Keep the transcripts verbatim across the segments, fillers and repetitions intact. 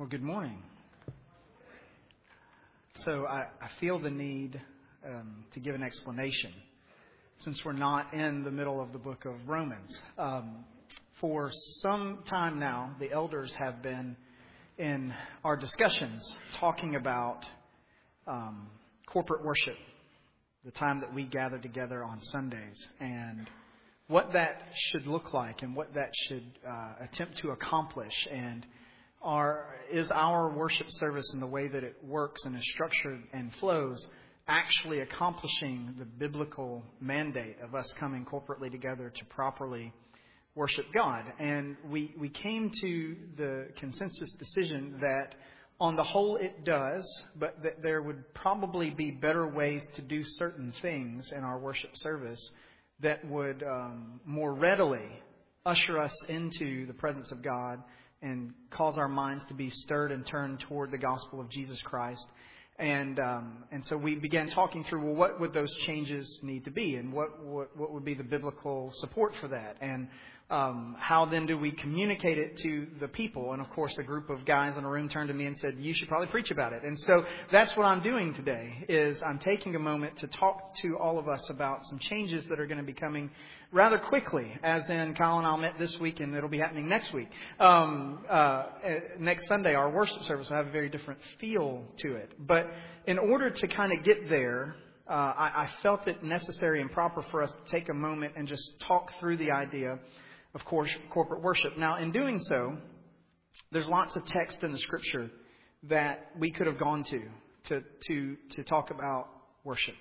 Well, good morning. So I, I feel the need um, to give an explanation since we're not in the middle of the book of Romans. Um, for some time now, the elders have been in our discussions talking about um, corporate worship, the time that we gather together on Sundays, and what that should look like and what that should uh, attempt to accomplish. And Our, is our worship service and the way that it works and is structured and flows actually accomplishing the biblical mandate of us coming corporately together to properly worship God? And we, we came to the consensus decision that on the whole it does, but that there would probably be better ways to do certain things in our worship service that would um, more readily usher us into the presence of God and cause our minds to be stirred and turned toward the gospel of Jesus Christ. And um, and so we began talking through, well, what would those changes need to be? And what what, what would be the biblical support for that? And um, how then do we communicate it to the people? And of course, a group of guys in a room turned to me and said, you should probably preach about it. And so that's what I'm doing today, is I'm taking a moment to talk to all of us about some changes that are going to be coming rather quickly, as in Kyle and I met this week, and it'll be happening next week. Um, uh, next Sunday, our worship service will have a very different feel to it. But in order to kind of get there, uh, I, I felt it necessary and proper for us to take a moment and just talk through the idea of course corporate worship. Now, in doing so, there's lots of text in the Scripture that we could have gone to to to, to talk about worship.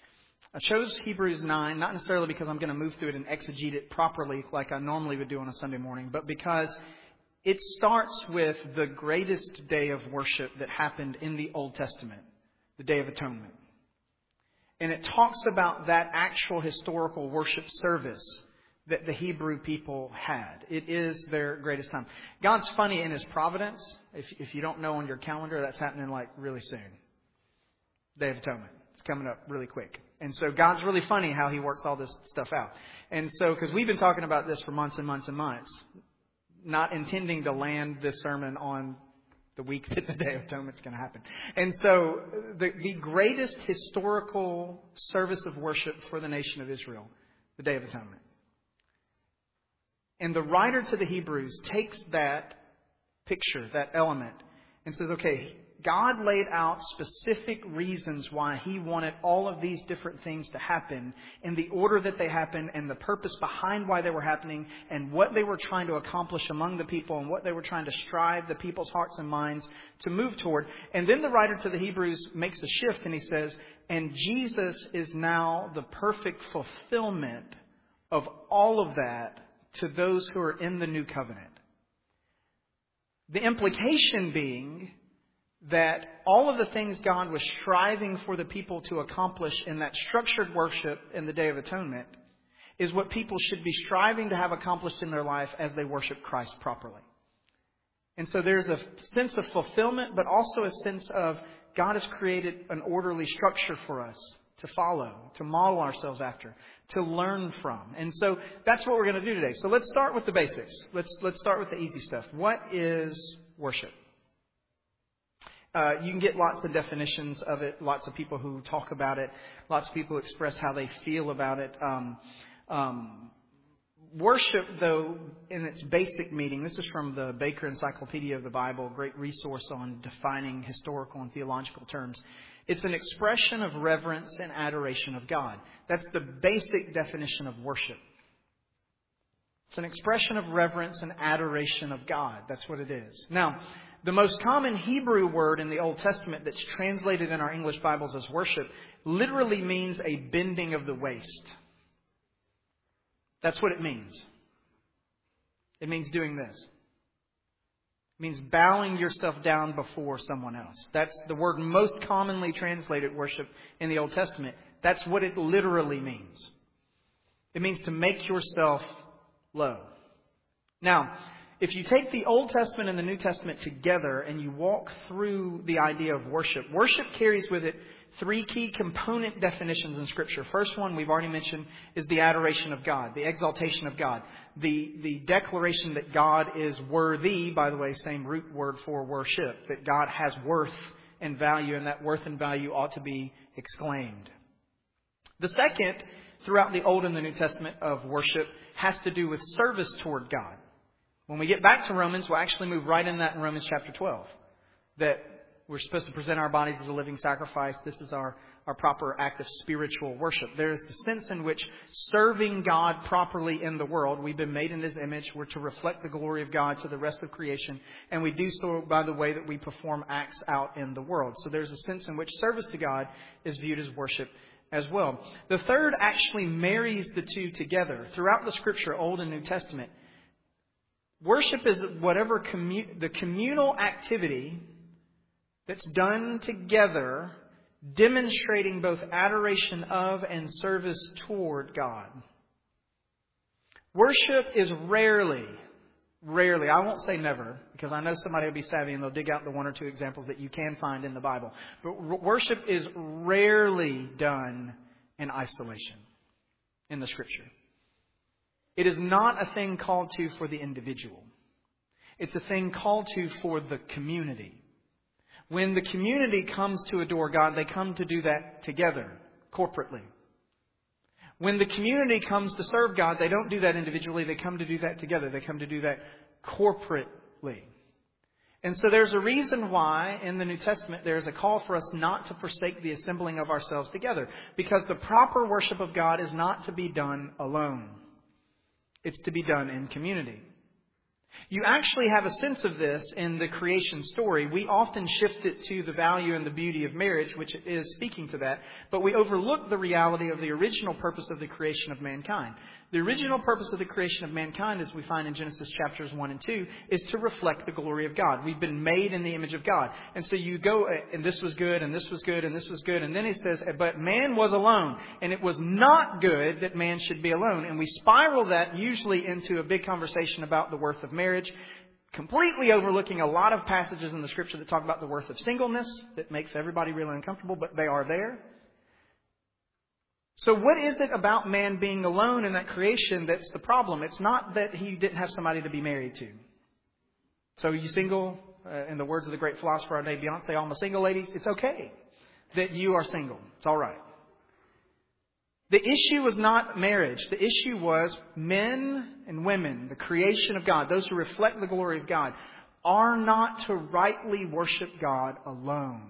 I chose Hebrews nine, not necessarily because I'm going to move through it and exegete it properly like I normally would do on a Sunday morning, but because it starts with the greatest day of worship that happened in the Old Testament, the Day of Atonement. And it talks about that actual historical worship service that the Hebrew people had. It is their greatest time. God's funny in His providence. If, if you don't know on your calendar, that's happening like really soon. Day of Atonement. It's coming up really quick. And so God's really funny how He works all this stuff out. And so, because we've been talking about this for months and months and months, not intending to land this sermon on the week that the Day of Atonement is going to happen. And so the, the greatest historical service of worship for the nation of Israel, the Day of Atonement. And the writer to the Hebrews takes that picture, that element, and says, okay, God laid out specific reasons why He wanted all of these different things to happen in the order that they happened, and the purpose behind why they were happening, and what they were trying to accomplish among the people, and what they were trying to strive the people's hearts and minds to move toward. And then the writer to the Hebrews makes a shift and he says, and Jesus is now the perfect fulfillment of all of that to those who are in the new covenant. The implication being that all of the things God was striving for the people to accomplish in that structured worship in the Day of Atonement is what people should be striving to have accomplished in their life as they worship Christ properly. And so there's a sense of fulfillment, but also a sense of God has created an orderly structure for us to follow, to model ourselves after, to learn from. And so that's what we're going to do today. So let's start with the basics. Let's let's start with the easy stuff. What is worship? Uh, you can get lots of definitions of it, lots of people who talk about it, lots of people express how they feel about it. Um, um, worship, though, in its basic meaning, this is from the Baker Encyclopedia of the Bible, a great resource on defining historical and theological terms. It's an expression of reverence and adoration of God. That's the basic definition of worship. It's an expression of reverence and adoration of God. That's what it is. Now, the most common Hebrew word in the Old Testament that's translated in our English Bibles as worship literally means a bending of the waist. That's what it means. It means doing this. It means bowing yourself down before someone else. That's the word most commonly translated worship in the Old Testament. That's what it literally means. It means to make yourself low. Now, if you take the Old Testament and the New Testament together and you walk through the idea of worship, worship carries with it three key component definitions in Scripture. First one we've already mentioned is the adoration of God, the exaltation of God. The, the declaration that God is worthy, by the way, same root word for worship, that God has worth and value, and that worth and value ought to be exclaimed. The second, throughout the Old and the New Testament of worship, has to do with service toward God. When we get back to Romans, we'll actually move right in that in Romans chapter twelve. That we're supposed to present our bodies as a living sacrifice. This is our, our proper act of spiritual worship. There is the sense in which serving God properly in the world, we've been made in His image. We're to reflect the glory of God to the rest of creation. And we do so by the way that we perform acts out in the world. So there's a sense in which service to God is viewed as worship as well. The third actually marries the two together. Throughout the Scripture, Old and New Testament, worship is whatever commu- the communal activity that's done together, demonstrating both adoration of and service toward God. Worship is rarely, rarely, I won't say never, because I know somebody will be savvy and they'll dig out the one or two examples that you can find in the Bible. But worship is rarely done in isolation in the Scripture. It is not a thing called to for the individual. It's a thing called to for the community. When the community comes to adore God, they come to do that together, corporately. When the community comes to serve God, they don't do that individually. They come to do that together. They come to do that corporately. And so there's a reason why in the New Testament there's a call for us not to forsake the assembling of ourselves together. Because the proper worship of God is not to be done alone. It's to be done in community. You actually have a sense of this in the creation story. We often shift it to the value and the beauty of marriage, which is speaking to that. But we overlook the reality of the original purpose of the creation of mankind. The original purpose of the creation of mankind, as we find in Genesis chapters one and two, is to reflect the glory of God. We've been made in the image of God. And so you go, and this was good, and this was good, and this was good. And then it says, but man was alone. And it was not good that man should be alone. And we spiral that usually into a big conversation about the worth of marriage, completely overlooking a lot of passages in the Scripture that talk about the worth of singleness. That makes everybody really uncomfortable, but they are there. So what is it about man being alone in that creation that's the problem? It's not that he didn't have somebody to be married to. So you single, uh, in the words of the great philosopher our day, Beyonce, all my single ladies, it's okay that you are single. It's all right. The issue was not marriage. The issue was men and women, the creation of God, those who reflect the glory of God, are not to rightly worship God alone.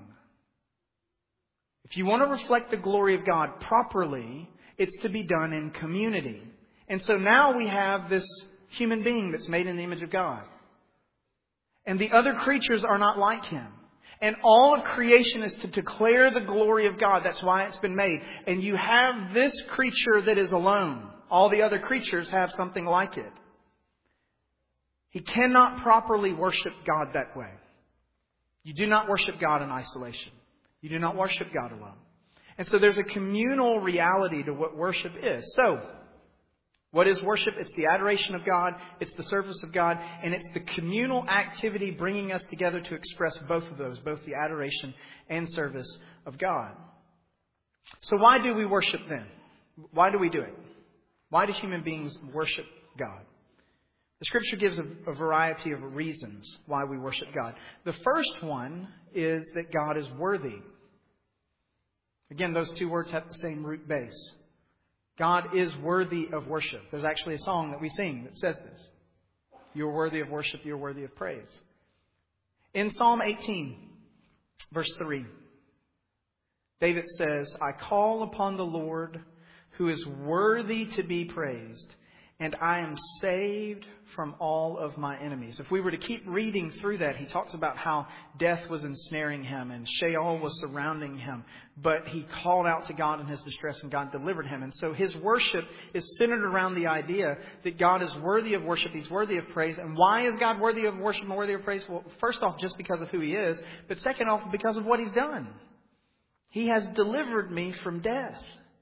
If you want to reflect the glory of God properly, it's to be done in community. And so now we have this human being that's made in the image of God. And the other creatures are not like him. And all of creation is to declare the glory of God. That's why it's been made. And you have this creature that is alone. All the other creatures have something like it. He cannot properly worship God that way. You do not worship God in isolation. You do not worship God alone. And so there's a communal reality to what worship is. So, what is worship? It's the adoration of God. It's the service of God. And it's the communal activity bringing us together to express both of those, both the adoration and service of God. So why do we worship then? Why do we do it? Why do human beings worship God? The Scripture gives a, a variety of reasons why we worship God. The first one is that God is worthy. Again, those two words have the same root base. God is worthy of worship. There's actually a song that we sing that says this. You're worthy of worship, you're worthy of praise. In Psalm eighteen, verse three, David says, I call upon the Lord who is worthy to be praised, and I am saved from all of my enemies. If we were to keep reading through that, he talks about how death was ensnaring him and Sheol was surrounding him. But he called out to God in his distress and God delivered him. And so his worship is centered around the idea that God is worthy of worship. He's worthy of praise. And why is God worthy of worship and worthy of praise? Well, first off, just because of who he is. But second off, because of what he's done. He has delivered me from death.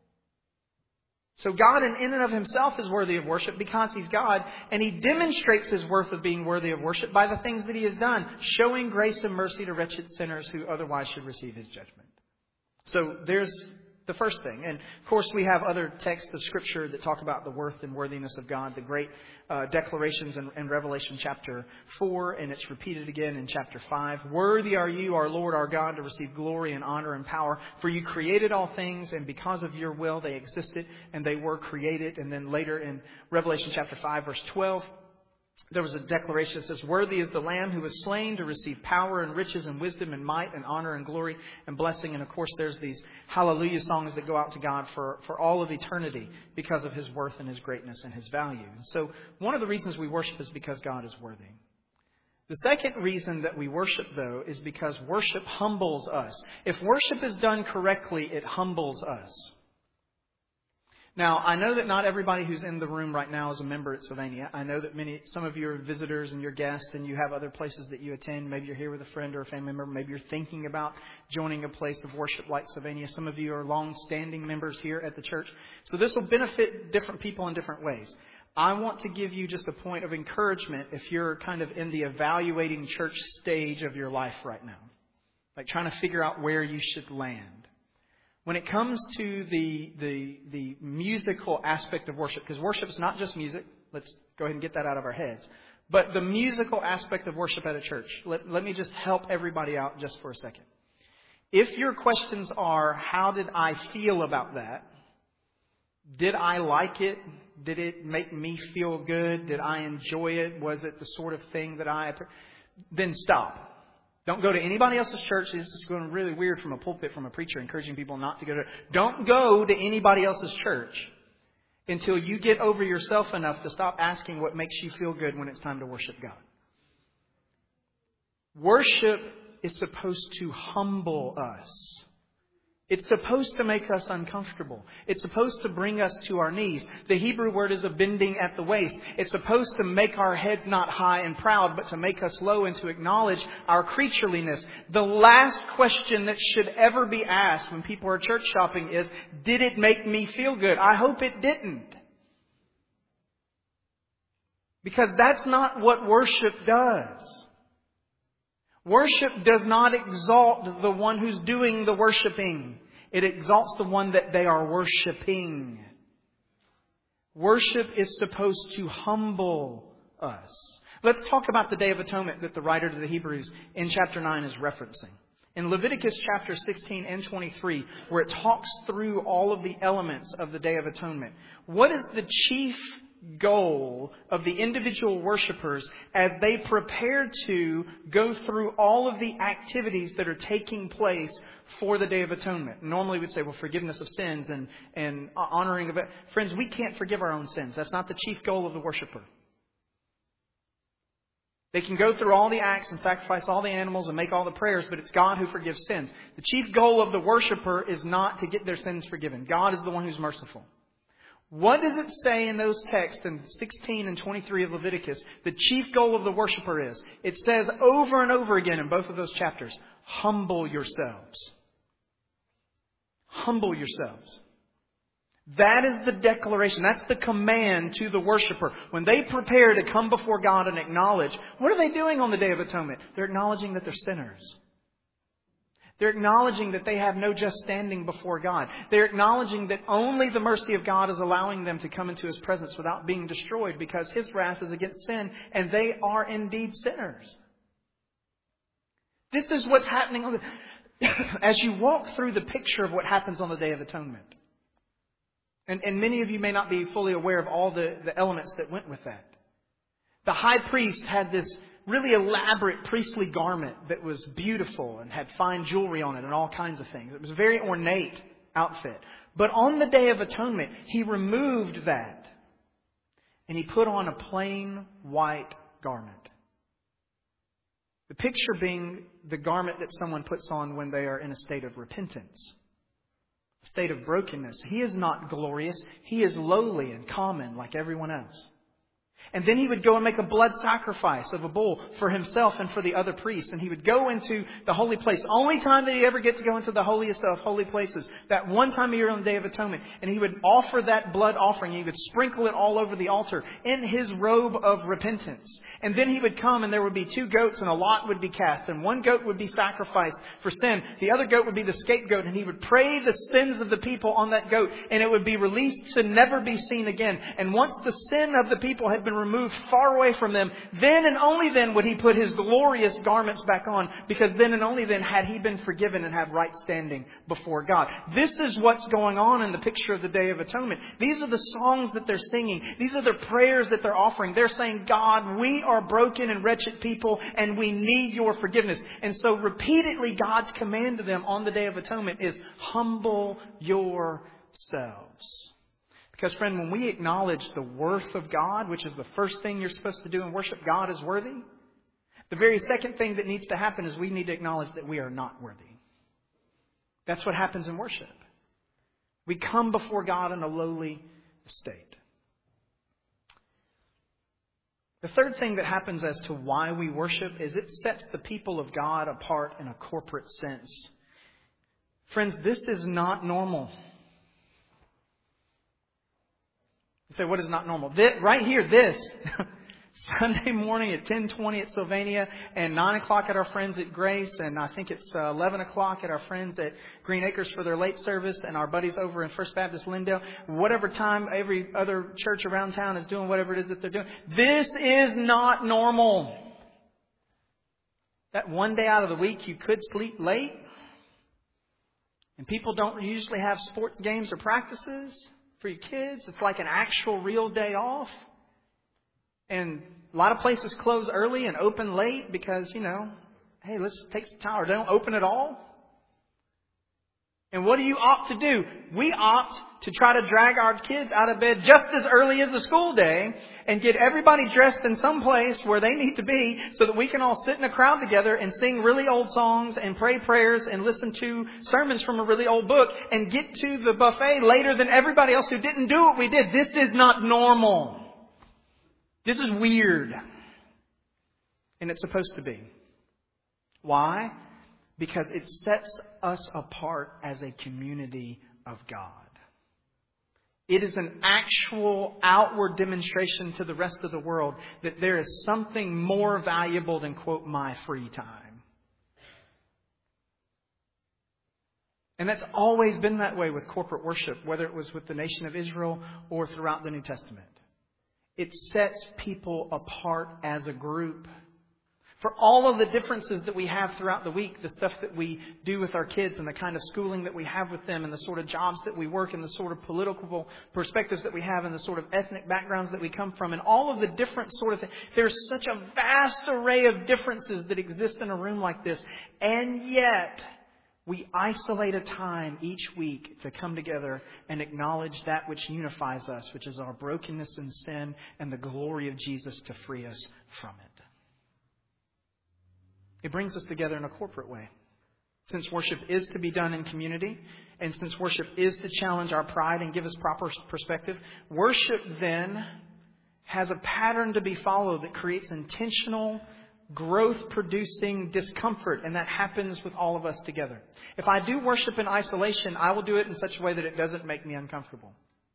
So God in and of himself is worthy of worship because he's God. And he demonstrates his worth of being worthy of worship by the things that he has done. Showing grace and mercy to wretched sinners who otherwise should receive his judgment. So there's the first thing. And of course, we have other texts of Scripture that talk about the worth and worthiness of God, the great uh, declarations in, in Revelation chapter four, and it's repeated again in chapter five. Worthy are you, our Lord, our God, to receive glory and honor and power. For you created all things, and because of your will they existed and they were created. And then later in Revelation chapter five, verse twelve, there was a declaration that says, worthy is the Lamb who was slain to receive power and riches and wisdom and might and honor and glory and blessing. And of course, there's these hallelujah songs that go out to God for, for all of eternity because of His worth and His greatness and His value. And so one of the reasons we worship is because God is worthy. The second reason that we worship, though, is because worship humbles us. If worship is done correctly, it humbles us. Now, I know that not everybody who's in the room right now is a member at Sylvania. I know that many, some of you are visitors and you're guests and you have other places that you attend. Maybe you're here with a friend or a family member. Maybe you're thinking about joining a place of worship like Sylvania. Some of you are long-standing members here at the church. So this will benefit different people in different ways. I want to give you just a point of encouragement if you're kind of in the evaluating church stage of your life right now. Like trying to figure out where you should land. When it comes to the, the, the musical aspect of worship, because worship is not just music. Let's go ahead and get that out of our heads. But the musical aspect of worship at a church. Let, let me just help everybody out just for a second. If your questions are, how did I feel about that? Did I like it? Did it make me feel good? Did I enjoy it? Was it the sort of thing that I... Then stop. Don't go to anybody else's church. This is going really weird from a pulpit, from a preacher, encouraging people not to go to... Don't go to anybody else's church until you get over yourself enough to stop asking what makes you feel good when it's time to worship God. Worship is supposed to humble us. It's supposed to make us uncomfortable. It's supposed to bring us to our knees. The Hebrew word is a bending at the waist. It's supposed to make our heads not high and proud, but to make us low and to acknowledge our creatureliness. The last question that should ever be asked when people are church shopping is, did it make me feel good? I hope it didn't. Because that's not what worship does. Worship does not exalt the one who's doing the worshiping. It exalts the one that they are worshiping. Worship is supposed to humble us. Let's talk about the Day of Atonement that the writer to the Hebrews in chapter nine is referencing. In Leviticus chapter sixteen and twenty-three, where it talks through all of the elements of the Day of Atonement, what is the chief goal of the individual worshipers as they prepare to go through all of the activities that are taking place for the Day of Atonement? Normally we'd say, well, forgiveness of sins and, and honoring of it. Friends, we can't forgive our own sins. That's not the chief goal of the worshiper. They can go through all the acts and sacrifice all the animals and make all the prayers, but it's God who forgives sins. The chief goal of the worshiper is not to get their sins forgiven. God is the one who's merciful. What does it say in those texts in sixteen and twenty-three of Leviticus? The chief goal of the worshiper is, it says over and over again in both of those chapters, humble yourselves. Humble yourselves. That is the declaration. That's the command to the worshiper. When they prepare to come before God and acknowledge, what are they doing on the Day of Atonement? They're acknowledging that they're sinners. They're acknowledging that they have no just standing before God. They're acknowledging that only the mercy of God is allowing them to come into His presence without being destroyed because His wrath is against sin and they are indeed sinners. This is what's happening on the, as you walk through the picture of what happens on the Day of Atonement. And, and many of you may not be fully aware of all the, the elements that went with that. The high priest had this really elaborate priestly garment that was beautiful and had fine jewelry on it and all kinds of things. It was a very ornate outfit. But on the Day of Atonement, he removed that and he put on a plain white garment. The picture being the garment that someone puts on when they are in a state of repentance, a state of brokenness. He is not glorious. He is lowly and common like everyone else. And then he would go and make a blood sacrifice of a bull for himself and for the other priests. And he would go into the holy place. Only time that he ever gets to go into the holiest of holy places. That one time a year on the Day of Atonement. And he would offer that blood offering. He would sprinkle it all over the altar in his robe of repentance. And then he would come and there would be two goats and a lot would be cast. And one goat would be sacrificed for sin. The other goat would be the scapegoat. And he would pray the sins of the people on that goat. And it would be released to never be seen again. And once the sin of the people had been removed far away from them, then and only then would he put his glorious garments back on, because then and only then had he been forgiven and had right standing before God. This is what's going on in the picture of the Day of Atonement. These are the songs that they're singing. These are the prayers that they're offering. They're saying, God, we are broken and wretched people and we need your forgiveness. And so repeatedly God's command to them on the Day of Atonement is humble yourselves. Because, friend, when we acknowledge the worth of God, which is the first thing you're supposed to do in worship, God is worthy. The very second thing that needs to happen is we need to acknowledge that we are not worthy. That's what happens in worship. We come before God in a lowly state. The third thing that happens as to why we worship is it sets the people of God apart in a corporate sense. Friends, this is not normal. You say, what is not normal? This, right here, this. Sunday morning at ten twenty at Sylvania and nine o'clock at our friends at Grace. And I think it's uh, eleven o'clock at our friends at Green Acres for their late service. And our buddies over in First Baptist Lindale. Whatever time every other church around town is doing whatever it is that they're doing. This is not normal. That one day out of the week you could sleep late. And people don't usually have sports games or practices for your kids. It's like an actual real day off. And a lot of places close early and open late because, you know, hey, let's take some time. Or they don't open at all. And what do you opt to do? We opt to try to drag our kids out of bed just as early as the school day and get everybody dressed in some place where they need to be so that we can all sit in a crowd together and sing really old songs and pray prayers and listen to sermons from a really old book and get to the buffet later than everybody else who didn't do what we did. This is not normal. This is weird. And it's supposed to be. Why? Because it sets us apart as a community of God. It is an actual outward demonstration to the rest of the world that there is something more valuable than, quote, my free time. And that's always been that way with corporate worship, whether it was with the nation of Israel or throughout the New Testament. It sets people apart as a group. For all of the differences that we have throughout the week, the stuff that we do with our kids and the kind of schooling that we have with them and the sort of jobs that we work and the sort of political perspectives that we have and the sort of ethnic backgrounds that we come from and all of the different sort of things. There's such a vast array of differences that exist in a room like this. And yet, we isolate a time each week to come together and acknowledge that which unifies us, which is our brokenness and sin and the glory of Jesus to free us from it. It brings us together in a corporate way. Since worship is to be done in community, and since worship is to challenge our pride and give us proper perspective, worship then has a pattern to be followed that creates intentional, growth-producing discomfort, and that happens with all of us together. If I do worship in isolation, I will do it in such a way that it doesn't make me uncomfortable.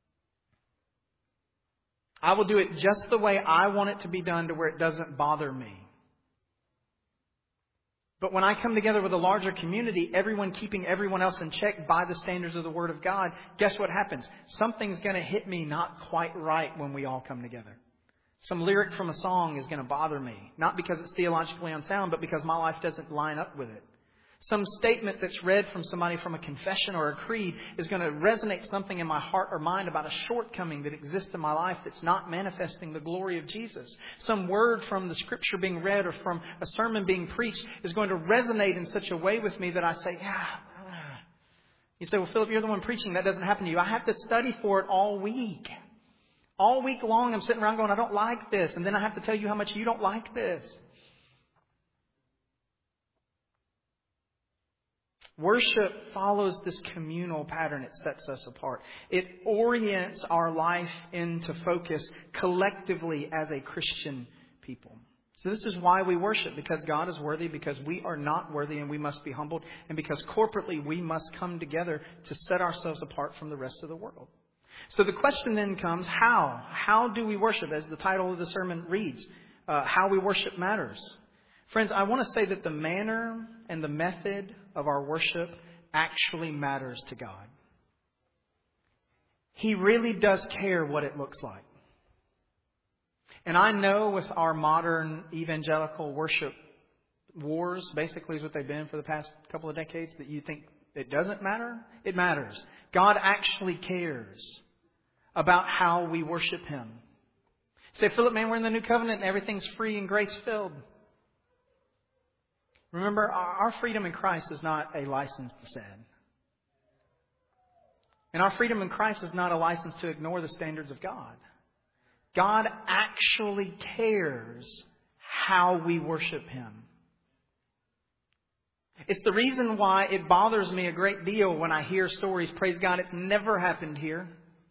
I will do it just the way I want it to be done to where it doesn't bother me. But when I come together with a larger community, everyone keeping everyone else in check by the standards of the Word of God, guess what happens? Something's going to hit me not quite right when we all come together. Some lyric from a song is going to bother me. Not because it's theologically unsound, but because my life doesn't line up with it. Some statement that's read from somebody from a confession or a creed is going to resonate something in my heart or mind about a shortcoming that exists in my life that's not manifesting the glory of Jesus. Some word from the Scripture being read or from a sermon being preached is going to resonate in such a way with me that I say, yeah. You say, well, Philip, you're the one preaching. That doesn't happen to you. I have to study for it all week. All week long I'm sitting around going, I don't like this. And then I have to tell you how much you don't like this. Worship follows this communal pattern. It sets us apart. It orients our life into focus collectively as a Christian people. So this is why we worship, because God is worthy, because we are not worthy and we must be humbled, and because corporately we must come together to set ourselves apart from the rest of the world. So the question then comes, how? How do we worship? As the title of the sermon reads, uh, how we worship matters. Friends, I want to say that the manner and the method of our worship actually matters to God. He really does care what it looks like. And I know with our modern evangelical worship wars, basically is what they've been for the past couple of decades, that you think it doesn't matter. It matters. God actually cares about how we worship Him. Say, Philip, man, we're in the new covenant and everything's free and grace-filled. Remember, our freedom in Christ is not a license to sin. And our freedom in Christ is not a license to ignore the standards of God. God actually cares how we worship Him. It's the reason why it bothers me a great deal when I hear stories. Praise God, it's never happened here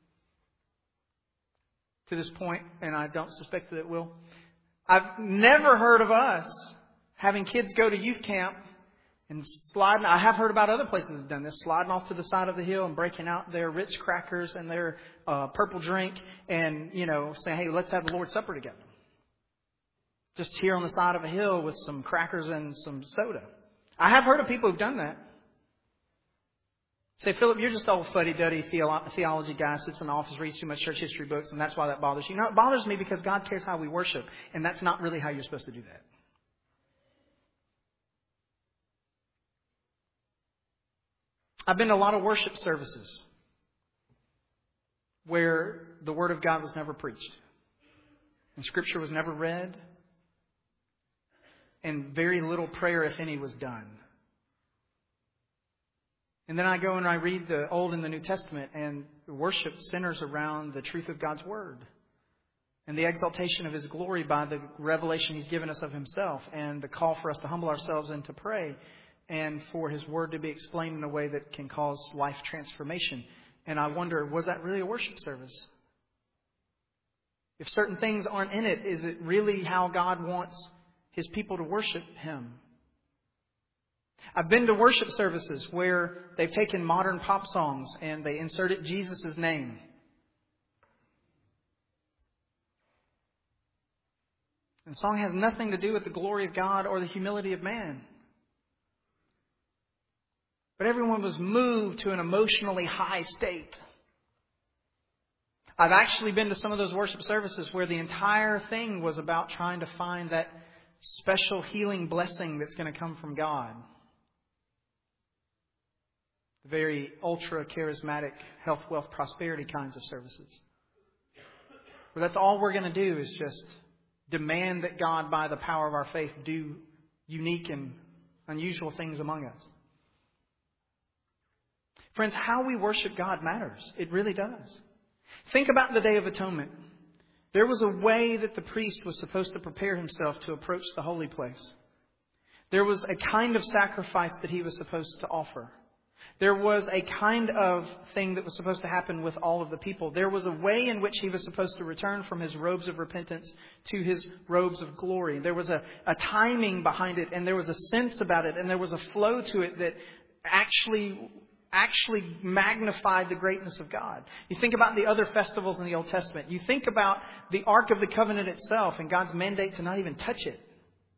to this point, and I don't suspect that it will. I've never heard of us having kids go to youth camp and sliding. I have heard about other places that have done this, sliding off to the side of the hill and breaking out their Ritz crackers and their uh, purple drink and, you know, saying, hey, let's have the Lord's Supper together. Just here on the side of a hill with some crackers and some soda. I have heard of people who've done that. Say, Philip, you're just old fuddy-duddy theolo- theology guy, sits in the office, reads too much church history books, and that's why that bothers you. No, it bothers me because God cares how we worship, and that's not really how you're supposed to do that. I've been to a lot of worship services where the Word of God was never preached, and Scripture was never read, and very little prayer, if any, was done. And then I go and I read the Old and the New Testament, and worship centers around the truth of God's Word and the exaltation of His glory by the revelation He's given us of Himself, and the call for us to humble ourselves and to pray, and for His Word to be explained in a way that can cause life transformation. And I wonder, was that really a worship service? If certain things aren't in it, is it really how God wants His people to worship Him? I've been to worship services where they've taken modern pop songs and they inserted Jesus' name. And the song has nothing to do with the glory of God or the humility of man. But everyone was moved to an emotionally high state. I've actually been to some of those worship services where the entire thing was about trying to find that special healing blessing that's going to come from God. The very ultra-charismatic health, wealth, prosperity kinds of services. Where that's all we're going to do is just demand that God, by the power of our faith, do unique and unusual things among us. Friends, how we worship God matters. It really does. Think about the Day of Atonement. There was a way that the priest was supposed to prepare himself to approach the holy place. There was a kind of sacrifice that he was supposed to offer. There was a kind of thing that was supposed to happen with all of the people. There was a way in which he was supposed to return from his robes of repentance to his robes of glory. There was a, a timing behind it, and there was a sense about it, and there was a flow to it that actually, actually magnified the greatness of God. You think about the other festivals in the Old Testament. You think about the Ark of the Covenant itself and God's mandate to not even touch it.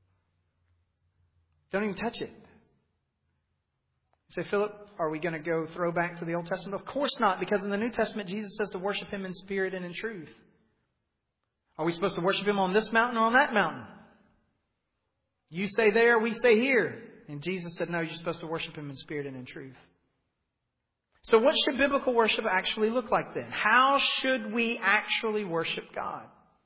Don't even touch it. You say, Philip, are we going to go throw back to the Old Testament? Of course not, because in the New Testament, Jesus says to worship Him in spirit and in truth. Are we supposed to worship Him on this mountain or on that mountain? You say there, we say here. And Jesus said, no, you're supposed to worship Him in spirit and in truth. So what should biblical worship actually look like then? How should we actually worship God?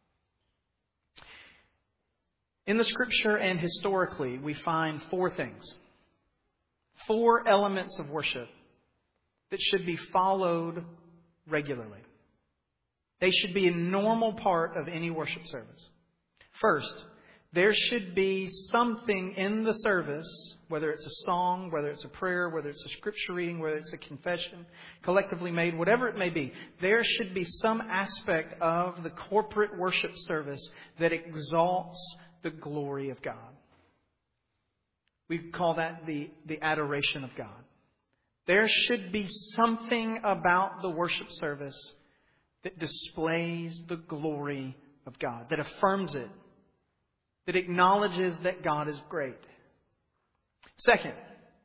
In the Scripture and historically, we find four things. Four elements of worship that should be followed regularly. They should be a normal part of any worship service. First, there should be something in the service, whether it's a song, whether it's a prayer, whether it's a scripture reading, whether it's a confession, collectively made, whatever it may be. There should be some aspect of the corporate worship service that exalts the glory of God. We call that the, the adoration of God. There should be something about the worship service that displays the glory of God, that affirms it, that acknowledges that God is great. Second,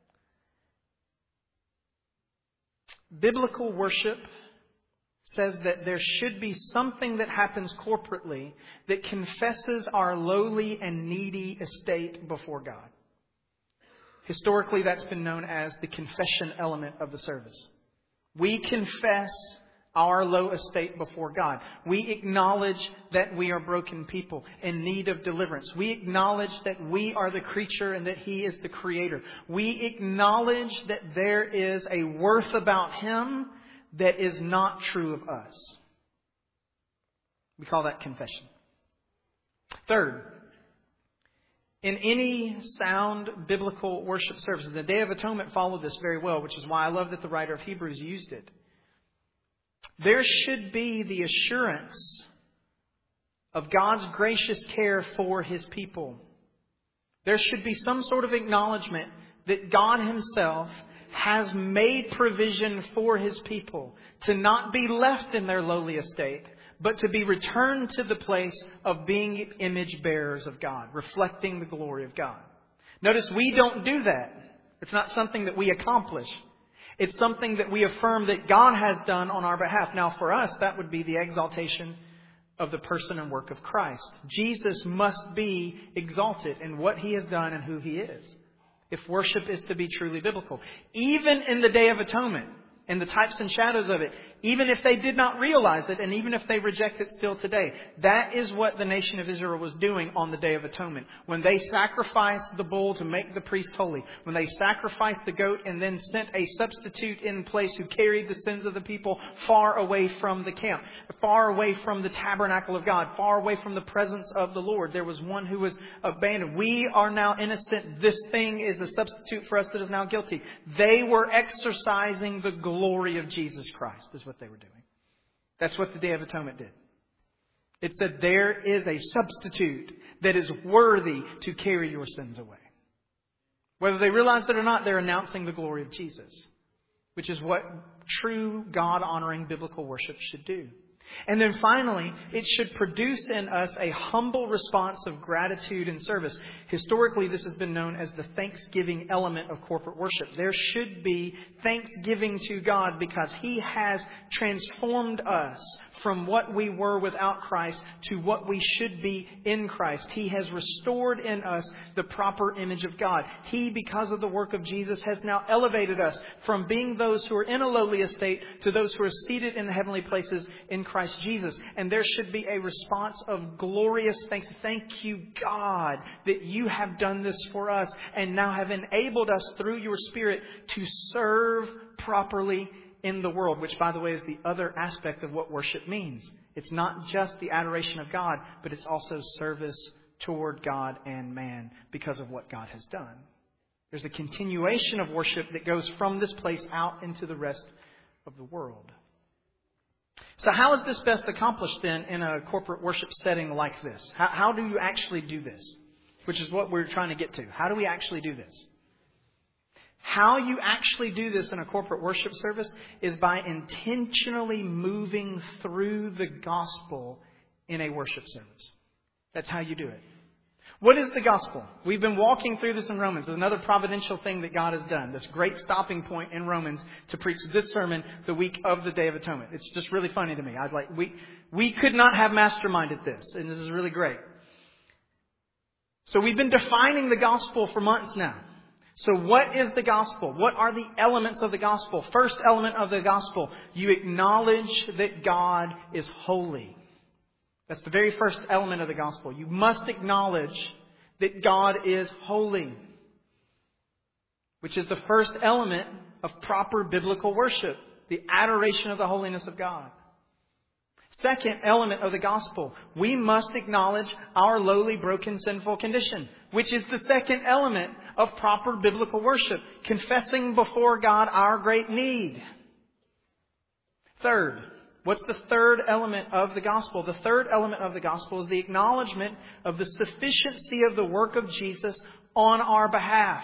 biblical worship says that there should be something that happens corporately that confesses our lowly and needy estate before God. Historically, that's been known as the confession element of the service. We confess our low estate before God. We acknowledge that we are broken people in need of deliverance. We acknowledge that we are the creature and that He is the creator. We acknowledge that there is a worth about Him that is not true of us. We call that confession. Third, in any sound biblical worship service, the Day of Atonement followed this very well, which is why I love that the writer of Hebrews used it. There should be the assurance of God's gracious care for His people. There should be some sort of acknowledgement that God Himself has made provision for His people to not be left in their lowly estate, but to be returned to the place of being image bearers of God, reflecting the glory of God. Notice we don't do that. It's not something that we accomplish. It's something that we affirm that God has done on our behalf. Now, for us, that would be the exaltation of the person and work of Christ. Jesus must be exalted in what He has done and who He is, if worship is to be truly biblical. Even in the Day of Atonement, and the types and shadows of it, even if they did not realize it, and even if they reject it still today, that is what the nation of Israel was doing on the Day of Atonement. When they sacrificed the bull to make the priest holy, when they sacrificed the goat and then sent a substitute in place who carried the sins of the people far away from the camp, far away from the tabernacle of God, far away from the presence of the Lord. There was one who was abandoned. We are now innocent. This thing is a substitute for us that is now guilty. They were exercising the glory of Jesus Christ, is what they were doing. That's what the Day of Atonement did. It said there is a substitute that is worthy to carry your sins away. Whether they realize it or not, they're announcing the glory of Jesus, which is what true God-honoring biblical worship should do. And then finally, it should produce in us a humble response of gratitude and service. Historically, this has been known as the thanksgiving element of corporate worship. There should be thanksgiving to God because He has transformed us from what we were without Christ to what we should be in Christ. He has restored in us the proper image of God. He, because of the work of Jesus, has now elevated us from being those who are in a lowly estate to those who are seated in the heavenly places in Christ Jesus. And there should be a response of glorious thanks. Thank you, God, that you have done this for us and now have enabled us through your Spirit to serve properly in the world, which, by the way, is the other aspect of what worship means. It's not just the adoration of God, but it's also service toward God and man because of what God has done. There's a continuation of worship that goes from this place out into the rest of the world. So how is this best accomplished then in a corporate worship setting like this? How, how do you actually do this? Which is what we're trying to get to. How do we actually do this? How you actually do this in a corporate worship service is by intentionally moving through the gospel in a worship service. That's how you do it. What is the gospel? We've been walking through this in Romans. There's another providential thing that God has done. This great stopping point in Romans to preach this sermon the week of the Day of Atonement. It's just really funny to me. I'd like we we could not have masterminded this, and this is really great. So we've been defining the gospel for months now. So what is the gospel? What are the elements of the gospel? First element of the gospel, you acknowledge that God is holy. That's the very first element of the gospel. You must acknowledge that God is holy, which is the first element of proper biblical worship, the adoration of the holiness of God. Second element of the gospel, we must acknowledge our lowly, broken, sinful condition, which is the second element of proper biblical worship, confessing before God our great need. Third, what's the third element of the gospel? The third element of the gospel is the acknowledgement of the sufficiency of the work of Jesus on our behalf,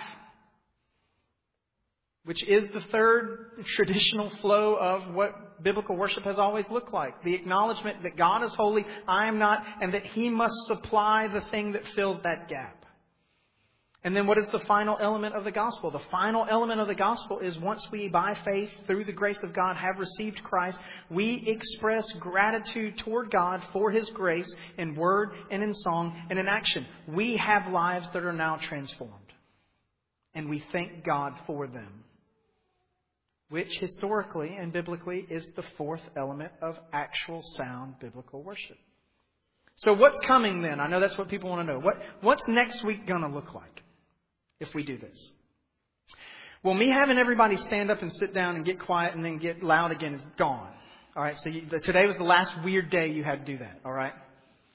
which is the third traditional flow of what biblical worship has always looked like. The acknowledgement that God is holy, I am not, and that He must supply the thing that fills that gap. And then what is the final element of the gospel? The final element of the gospel is once we, by faith, through the grace of God, have received Christ, we express gratitude toward God for His grace in word and in song and in action. We have lives that are now transformed. And we thank God for them. Which historically and biblically is the fourth element of actual sound biblical worship. So what's coming then? I know that's what people want to know. What, what's next week going to look like if we do this? Well, me having everybody stand up and sit down and get quiet and then get loud again is gone. All right, so you, today was the last weird day you had to do that. All right?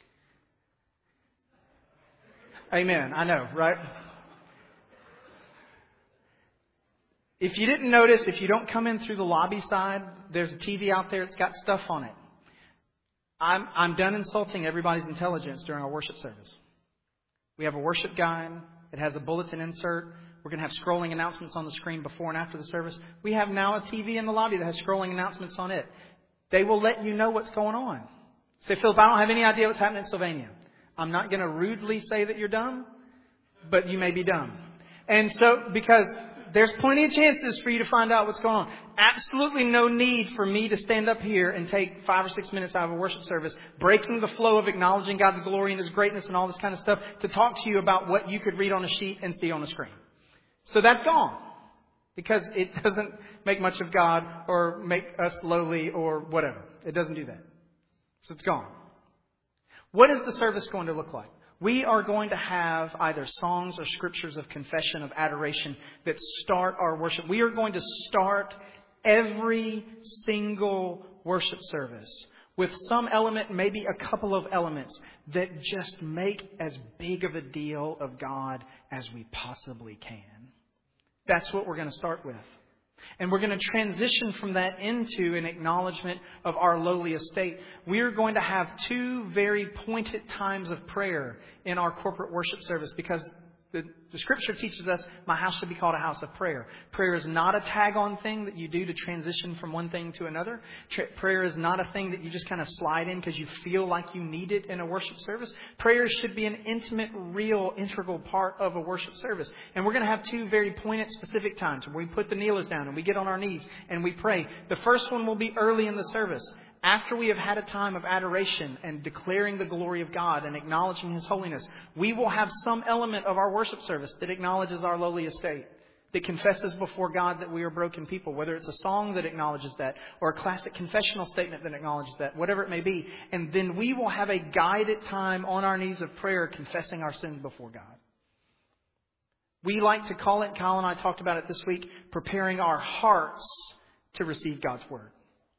Amen. I know, right? If you didn't notice, if you don't come in through the lobby side, there's a T V out there. It's got stuff on it. I'm, I'm done insulting everybody's intelligence during our worship service. We have a worship guide. It has a bulletin insert. We're going to have scrolling announcements on the screen before and after the service. We have now a T V in the lobby that has scrolling announcements on it. They will let you know what's going on. Say, Philip, I don't have any idea what's happening in Sylvania. I'm not going to rudely say that you're dumb, but you may be dumb. And so, because there's plenty of chances for you to find out what's going on. Absolutely no need for me to stand up here and take five or six minutes out of a worship service, breaking the flow of acknowledging God's glory and His greatness and all this kind of stuff, to talk to you about what you could read on a sheet and see on a screen. So that's gone. Because it doesn't make much of God or make us lowly or whatever. It doesn't do that. So it's gone. What is the service going to look like? We are going to have either songs or scriptures of confession, of adoration that start our worship. We are going to start every single worship service with some element, maybe a couple of elements that just make as big of a deal of God as we possibly can. That's what we're going to start with. And we're going to transition from that into an acknowledgement of our lowly estate. We are going to have two very pointed times of prayer in our corporate worship service because the, the Scripture teaches us, my house should be called a house of prayer. Prayer is not a tag-on thing that you do to transition from one thing to another. Tra- prayer is not a thing that you just kind of slide in because you feel like you need it in a worship service. Prayer should be an intimate, real, integral part of a worship service. And we're going to have two very pointed, specific times where we put the kneelers down and we get on our knees and we pray. The first one will be early in the service. After we have had a time of adoration and declaring the glory of God and acknowledging His holiness, we will have some element of our worship service that acknowledges our lowly estate, that confesses before God that we are broken people, whether it's a song that acknowledges that or a classic confessional statement that acknowledges that, whatever it may be. And then we will have a guided time on our knees of prayer confessing our sins before God. We like to call it, Kyle and I talked about it this week, preparing our hearts to receive God's Word.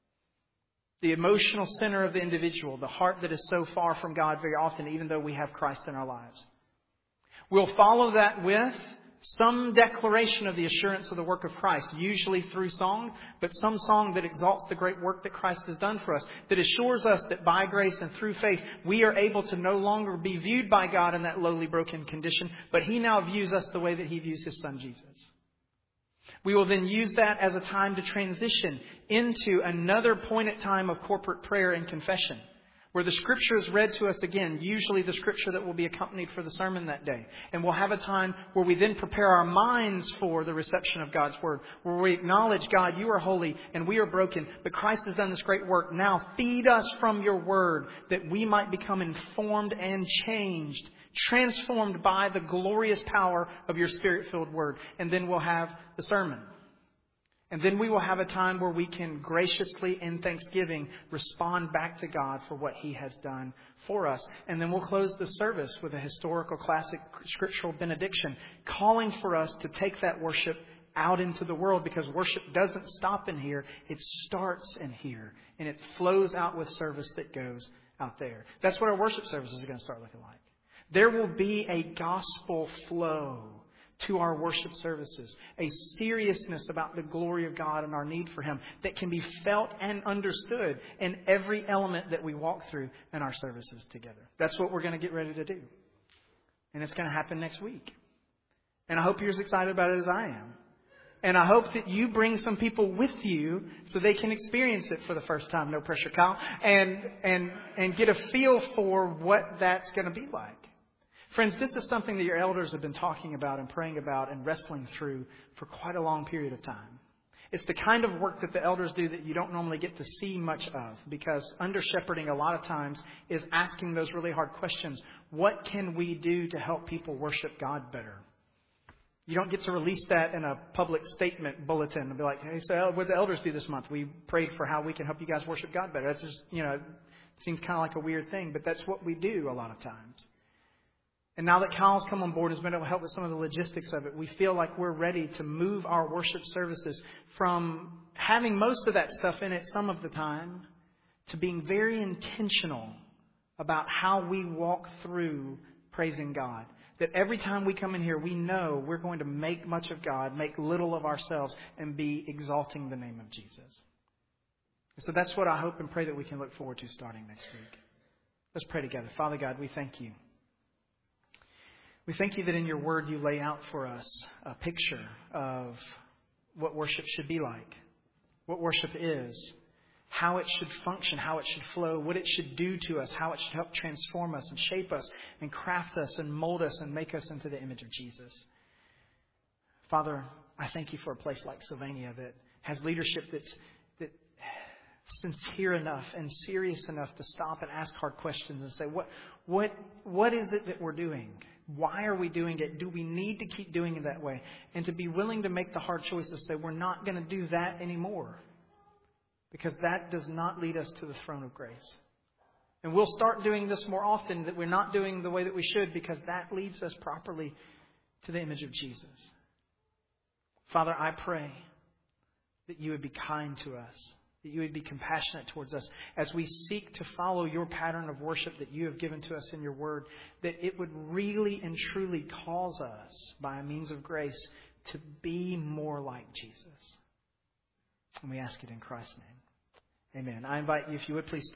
The emotional center of the individual, the heart that is so far from God very often, even though we have Christ in our lives. We'll follow that with some declaration of the assurance of the work of Christ, usually through song, but some song that exalts the great work that Christ has done for us, that assures us that by grace and through faith, we are able to no longer be viewed by God in that lowly, broken condition, but He now views us the way that He views His Son, Jesus. We will then use that as a time to transition into another pointed time of corporate prayer and confession, where the Scripture is read to us again, usually the Scripture that will be accompanied for the sermon that day. And we'll have a time where we then prepare our minds for the reception of God's Word, where we acknowledge, God, You are holy and we are broken, but Christ has done this great work. Now feed us from Your Word that we might become informed and changed, transformed by the glorious power of Your Spirit-filled Word. And then we'll have the sermon. And then we will have a time where we can graciously, in thanksgiving, respond back to God for what He has done for us. And then we'll close the service with a historical, classic, scriptural benediction, calling for us to take that worship out into the world, because worship doesn't stop in here. It starts in here, and it flows out with service that goes out there. That's what our worship services are going to start looking like. There will be a gospel flow to our worship services, a seriousness about the glory of God and our need for Him that can be felt and understood in every element that we walk through in our services together. That's what we're going to get ready to do. And it's going to happen next week. And I hope you're as excited about it as I am. And I hope that you bring some people with you so they can experience it for the first time. No pressure, Kyle. And, and, and get a feel for what that's going to be like. Friends, this is something that your elders have been talking about and praying about and wrestling through for quite a long period of time. It's the kind of work that the elders do that you don't normally get to see much of, because under shepherding a lot of times is asking those really hard questions. What can we do to help people worship God better? You don't get to release that in a public statement bulletin and be like, hey, so what did the elders do this month? We prayed for how we can help you guys worship God better. That's just, you know, it seems kind of like a weird thing, but that's what we do a lot of times. And now that Kyle's come on board and has been able to help with some of the logistics of it, we feel like we're ready to move our worship services from having most of that stuff in it some of the time to being very intentional about how we walk through praising God. That every time we come in here, we know we're going to make much of God, make little of ourselves, and be exalting the name of Jesus. So that's what I hope and pray that we can look forward to starting next week. Let's pray together. Father God, we thank you. We thank you that in your word you lay out for us a picture of what worship should be like, what worship is, how it should function, how it should flow, what it should do to us, how it should help transform us and shape us and craft us and mold us and make us into the image of Jesus. Father, I thank you for a place like Sylvania that has leadership that's that sincere enough and serious enough to stop and ask hard questions and say, what, what, what is it that we're doing? Why are we doing it? Do we need to keep doing it that way? And to be willing to make the hard choice to say, we're not going to do that anymore. Because that does not lead us to the throne of grace. And we'll start doing this more often, that we're not doing the way that we should, because that leads us properly to the image of Jesus. Father, I pray that you would be kind to us, that you would be compassionate towards us as we seek to follow your pattern of worship that you have given to us in your word, that it would really and truly cause us, by a means of grace, to be more like Jesus. And we ask it in Christ's name. Amen. I invite you, if you would please